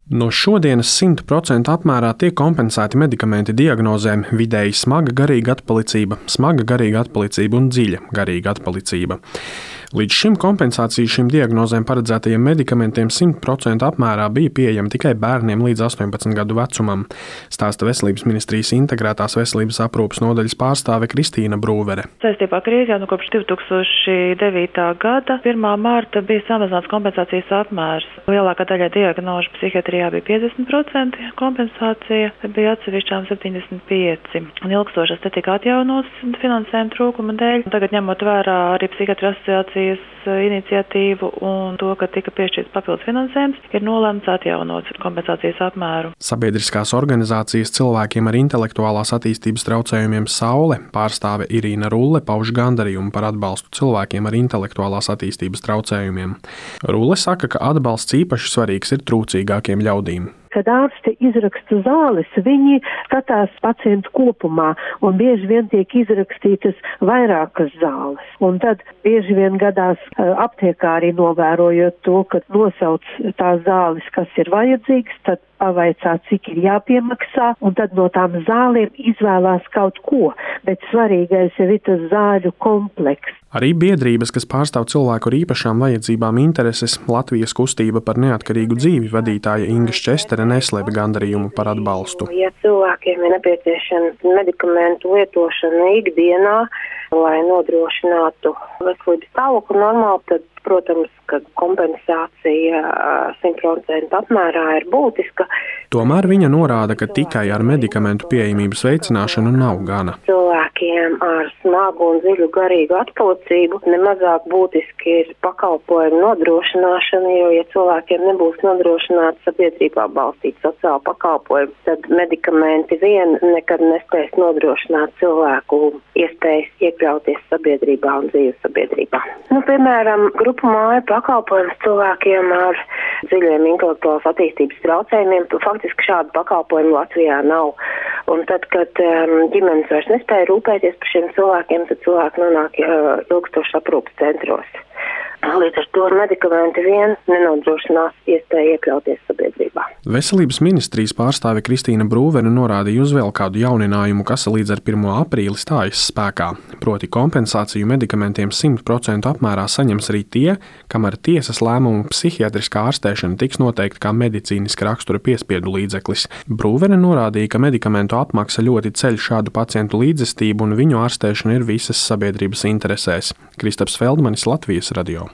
No šodienas 100% apmērā tiek kompensēti medikamenti diagnozēm vidēji smaga garīga atpalicība un dziļa garīga atpalicība. Līdz šim kompensācija šīm diagnozēm paredzētajiem medikamentiem 100% apmērā bija pieejama tikai bērniem līdz 18 gadu vecumam, stāsta Veselības ministrijas integrētās veselības aprūpes nodaļas pārstāve Kristīna Brūvere. Saistībā ar krīzi jau kopš 2009. gada 1. marta bija samazināts kompensācijas apmērs. Lielākā daļa diagnožu psihiatrijā bija 50% kompensācija, bija atsevišķām 75%. Un ilgstošas te tika atjaunots finansējuma trūkuma dēļ. Tagad ņemot vērā arī psihiatru asociācijas iniciatīvu un to, ka tika piešķirts papildus finansējums, ir nolēmts atjaunot kompensācijas apmēru. Sabiedriskās organizācijas cilvēkiem ar intelektuālās attīstības traucējumiem Saule pārstāve Irīna Rulle pauž gandarījumu par atbalstu cilvēkiem ar intelektuālās attīstības traucējumiem. Rulle saka, ka atbalsts īpaši svarīgs ir trūcīgākiem ļaudīm. Kad ārsti izraksta zāles, viņi skatās pacientu kopumā un bieži vien tiek izrakstītas vairākas zāles. Un tad bieži vien gadās aptiekā arī novērojot to, ka nosauc tās zāles, kas ir vajadzīgas, tad pavaicā, cik ir jāpiemaksā, un tad no tām zālēm izvēlās kaut ko, bet svarīgais ir tas zāļu komplekss. Arī biedrības, kas pārstāv cilvēku ar īpašām vajadzībām intereses, Latvijas kustība par neatkarīgu dzīvi vadītāja Inga Šķestere neslēpj gandarījumu par atbalstu. Ja cilvēkiem ir nepieciešama medikamentu lietošana ikdienā, lai nodrošinātu veselības stāvokli normāli, tad, protams, ka kompensācija 100% apmērā ir būtiska. Tomēr viņa norāda, ka tikai ar medikamentu pieejamības veicināšanu nav gana. Cilvēkiem ar smagu un dziļu garīgu atpalicību nemazāk būtiski ir pakalpojumu nodrošināšana, jo, ja cilvēkiem nebūs nodrošināts sabiedrībā balstīts sociāla pakalpojumi, tad medikamenti vien nekad nespēs nodrošināt cilvēku iespējas iekļauties sabiedrībā un dzīves sabiedrībā. Piemēram, grupu māju pakalpojums cilvēkiem ar dziļiem intelektuālās attīstības traucējumiem, faktiski šādu pakalpojumu Latvijā nav. Un tad, kad ģimenes vairs nespēja rūpēties par šiem cilvēkiem, tad cilvēki nonāk ilgstošas aprūpes centros. Līdz ar to medikamenti vien nenodrošinās iespēju iekļauties sabiedrībā. Veselības ministrijas pārstāve Kristīna Brūvere norādīja uz vēl kādu jauninājumu, kas līdz ar 1. aprīli stājas spēkā. Proti kompensāciju medikamentiem 100% apmērā saņems arī tie, kam ar tiesas lēmumu psihiatriskā ārstēšana tiks noteikta kā medicīniska rakstura piespiedu līdzeklis. Brūvere norādīja, ka medikamentu apmaksa ļoti ceļ šādu pacientu līdzestību un viņu ārstēšana ir visas sabiedrības interesēs. Kristaps Feldmanis, Latvijas radio.